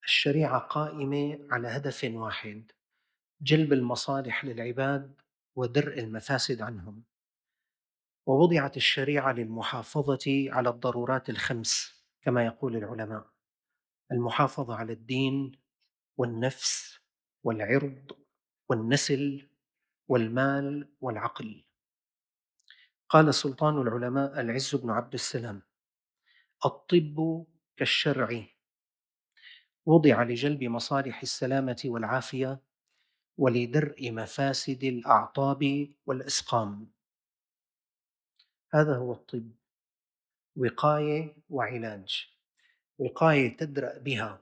الشريعة قائمة على هدف واحد: جلب المصالح للعباد ودرء المفاسد عنهم. ووضعت الشريعة للمحافظة على الضرورات الخمس كما يقول العلماء: المحافظة على الدين والنفس والعرض والنسل والمال والعقل. قال سلطان العلماء العز بن عبد السلام: الطب كالشرع، وضع لجلب مصالح السلامة والعافية ولدرء مفاسد الأعطاب والأسقام. هذا هو الطب: وقاية وعلاج. وقاية تدرأ بها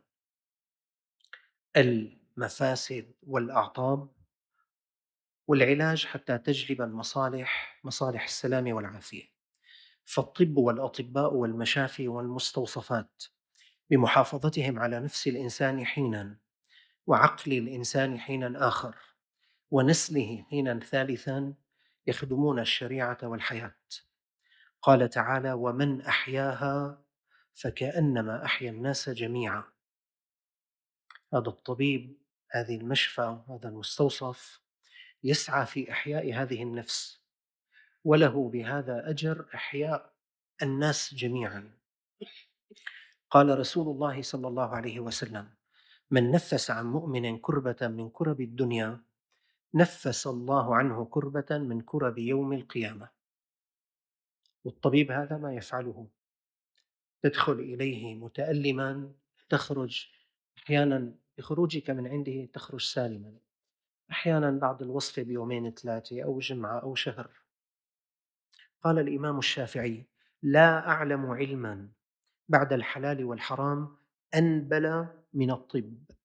المفاسد والأعطاب، والعلاج حتى تجلب مصالح السلام والعافية. فالطب والأطباء والمشافي والمستوصفات بمحافظتهم على نفس الإنسان حيناً، وعقل الإنسان حيناً آخر، ونسله حيناً ثالثاً، يخدمون الشريعة والحياة. قال تعالى: ومن أحياها فكأنما أحيا الناس جميعا. هذا الطبيب، هذه المشفى، هذا المستوصف يسعى في إحياء هذه النفس، وله بهذا أجر إحياء الناس جميعا. قال رسول الله صلى الله عليه وسلم: من نفس عن مؤمن كربة من كرب الدنيا نفس الله عنه كربة من كرب يوم القيامة. والطبيب هذا ما يفعله: تدخل إليه متألما، تخرج أحيانا بخروجك من عنده تخرج سالما، أحيانا بعد الوصفة بيومين ثلاثة أو جمعة أو شهر. قال الإمام الشافعي: لا أعلم علما بعد الحلال والحرام أنبل من الطب.